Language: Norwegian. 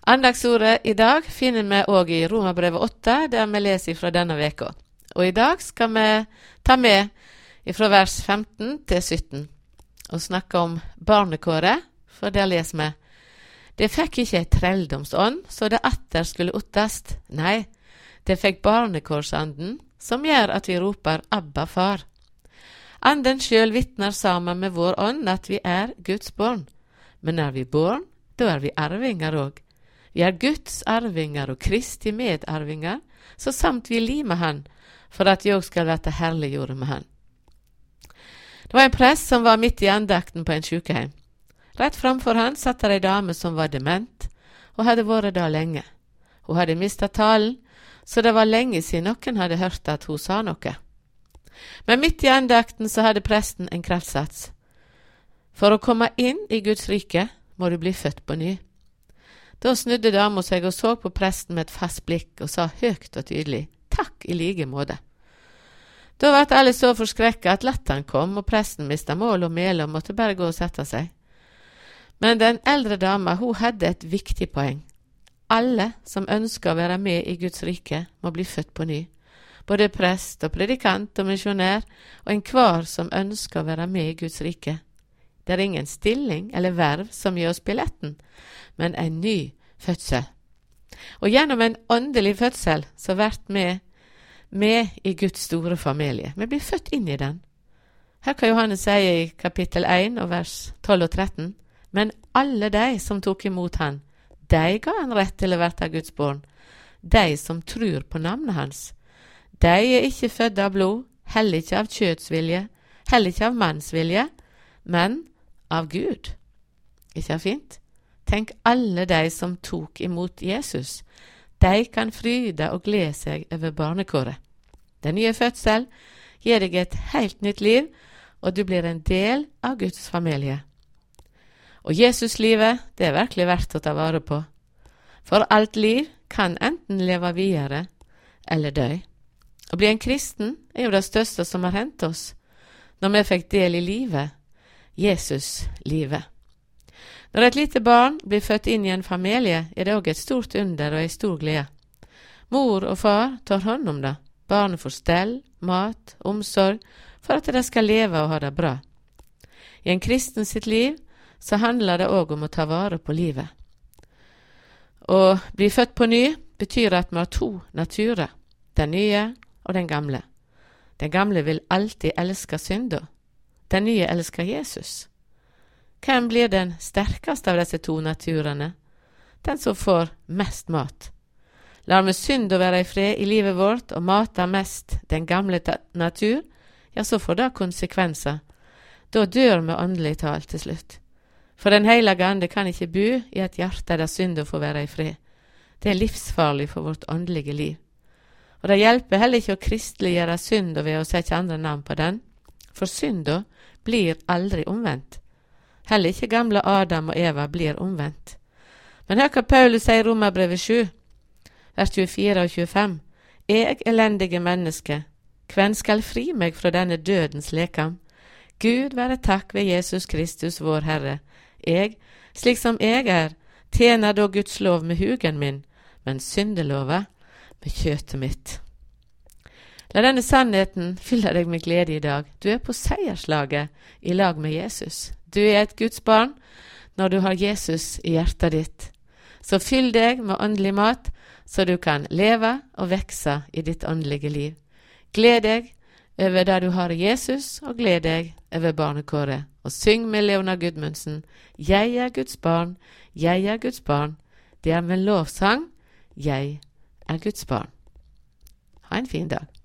Andagsordet i dag finner vi også i Romerbrevet 8, der vi leser fra denne veka. Og i dag skal vi ta med fra vers 15 til 17 og snakke om barnekåret, for der leser vi: Det fikk ikke et trelldomsånd, så det atter skulle ottast. Nei, det fikk barnekårsanden, som gjør at vi roper Abba, far. Anden sjøl vittner sammen med vår ånd at vi er Guds barn. Men er vi barn, da er vi arvinger òg. Vi er Guds arvinger og Kristi medarvinger, så samt vi limer han, for at vi òg skal verte herliggjorde med han. Det var en prest som var midt i andakten på en sjukeheim. Rett framfor han satt der ei dame som var dement, og hadde vært da lenge. Hun hadde mistet talen, så det var lenge siden noen hadde hørt at hun sa noe. Men midt i andakten så hadde presten en kraftsats. For å komme inn i Guds rike må du bli født på ny. Da snudde dama seg og så på presten med et fast blikk og sa høyt og tydelig: Takk i like måte. Da ble alle så forskrekket at latteren kom, og presten mistet mål og mele og måtte bare gå og sette seg. Men den eldre dama, hun hadde et viktig poeng. Alle som ønsker å være med i Guds rike, må bli født på ny. Både prest og predikant og misjonær, og enhver som ønsker å være med i Guds rike. Det er ingen stilling eller verv som gir oss billetten, men en ny fødsel. Og gjennom en åndelig fødsel så blir vi med i Guds store familie. Vi blir født inn i den. Her kan Johannes si i kapittel 1 og vers 12 og 13: Men alle de som tok imot han, de ga han rett til å verte Guds barn, de som tror på navnet hans. De er ikke født av blod, heller ikke av kjøtsvilje, heller ikke av mannsvilje, men av Gud. Ikke fint? Tenk alle de som tok imot Jesus. De kan fryde og glede seg over barnekåret. Den nye fødsel gir deg et helt nytt liv, og du blir en del av Guds familie. Og Jesuslivet, det er virkelig verdt å ta vare på. For alt liv kan enten leve videre eller dø. Å bli en kristen er jo det største som har hendt oss, når vi fikk del i livet, Jesus-livet. Når et lite barn blir født inn i en familie, er det også et stort under og en stor glede. Mor og far tar hånd om det. Barnet får stell, mat, omsorg, for at det skal leve og ha det bra. I en kristen sitt liv så handler det også om å ta vare på livet. Å bli født på ny betyr at vi har to naturer, den nye og den gamle. Den gamle vil alltid elske synda. Den nye elsker Jesus. Hvem blir den sterkeste av disse to naturene? Den som får mest mat. Lar vi synda være i fred i livet vårt og mate mest den gamle natur, ja, så får det konsekvenser. Da dør vi åndelig talt til slutt. For den hellige ande kan ikke bo i et hjerte der synda får være i fred. Det er livsfarlig for vårt åndelige liv. Og det hjelper heller ikke å kristeliggjøre synda ved å sette andre navn på den, for synda blir aldri omvendt. Heller ikke gamle Adam og Eva blir omvendt. Men hør hva Paulus sier i Romerbrevet 7, vers 24 og 25. Jeg elendige menneske, hvem skal fri meg fra denne dødens lekam? Gud være takk ved Jesus Kristus vår Herre. Jeg, slik som jeg er, tjener da Guds lov med hugen min, men syndelova med kjøttet mitt. La denne sannheten fylle deg med glede i dag. Du er på seierslaget i lag med Jesus. Du er et Guds barn når du har Jesus i hjertet ditt. Så fyll deg med åndelig mat, så du kan leve og vekse i ditt åndelige liv. Gled deg over det du har i Jesus, og gled deg over barnekåret. Og syng med Leona Gudmundsen: Jeg er Guds barn, jeg er Guds barn. Det er med lovsang, jeg er Guds barn. Ha en fin dag.